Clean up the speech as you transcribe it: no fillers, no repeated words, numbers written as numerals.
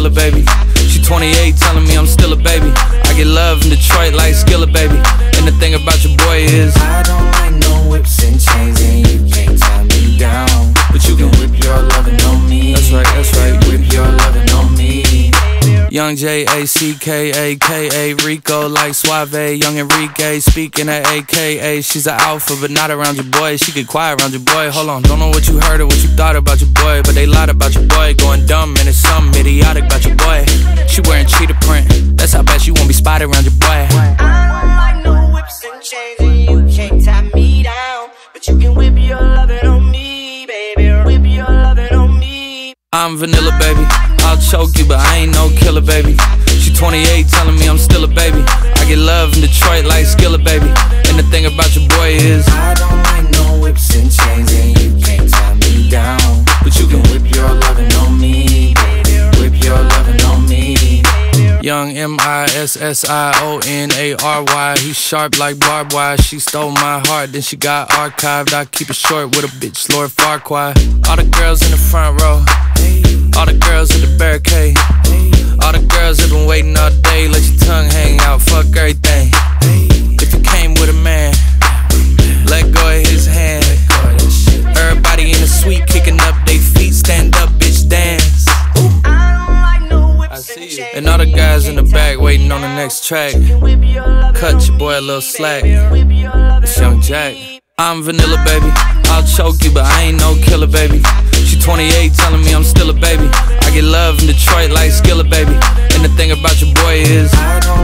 vanilla, baby. She 28, telling me I'm still a baby. I get love in Detroit like Skillet, baby. And the thing about your boy is I don't like no whips and chains, and you can't tie me down. But you can whip your lovin' on me. That's right, that's right. Whip your lovin' on me. Young J-A-C-K-A-K-A, Rico like Suave, Young Enrique, speaking at AKA. She's an alpha, but not around your boy. She get quiet around your boy. Hold on, don't know what you heard or what you thought about your boy, but they lied about your boy. Going dumb and it's something idiotic about your boy. She wearing cheetah print, that's how bad she won't be spotted around your boy. I don't like no whips and chains, and you can't tie me down. But you can whip your lovin' on me, baby. Whip your lovin' on me. I'm vanilla, baby. I'll choke you, but I ain't no killer, baby. She 28, telling me I'm still a baby. I get love in Detroit like Skillet, baby. And the thing about your boy is I don't like no whips and chains, and you can't tie me down. But you can whip your lovin' on me, baby. Whip your lovin' on me. Young M-I-S-S-I-O-N-A-R-Y. He's sharp like barbed wire. She stole my heart, then she got archived. I keep it short with a bitch, Lord Farquaad. All the girls in the front row, all the girls at the barricade, all the girls that been waiting all day. Let your tongue hang out, fuck everything. If you came with a man, let go of his hand. Everybody in the suite kicking up they feet. Stand up, bitch, dance. I see you. And all the guys in the back waiting on the next track. Cut your boy a little slack. It's Young Jack. I'm vanilla, baby. I'll choke you, but I ain't no killer, baby. She 28, telling me I'm still a baby. I get love in Detroit like Skillet, baby. And the thing about your boy is I don't